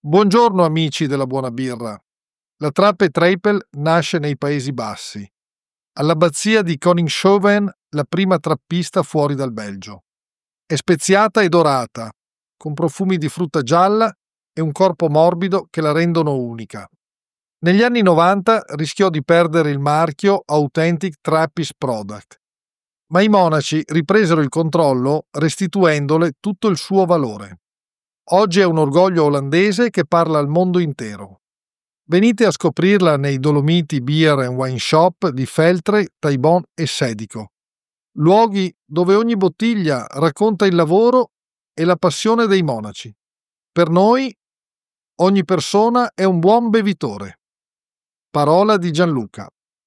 Buongiorno amici della buona birra. La Trappe Treipel nasce nei Paesi Bassi, all'abbazia di Koningshoven, la prima trappista fuori dal Belgio. È speziata e dorata, con profumi di frutta gialla e un corpo morbido che la rendono unica. Negli anni 90 rischiò di perdere il marchio Authentic Trappist Product, ma i monaci ripresero il controllo restituendole tutto il suo valore. Oggi è un orgoglio olandese che parla al mondo intero. Venite a scoprirla nei Dolomiti Beer and Wine Shop di Feltre, Taibon e Sedico. Luoghi dove ogni bottiglia racconta il lavoro e la passione dei monaci. Per noi ogni persona è un buon bevitore. Parola di Gianluca.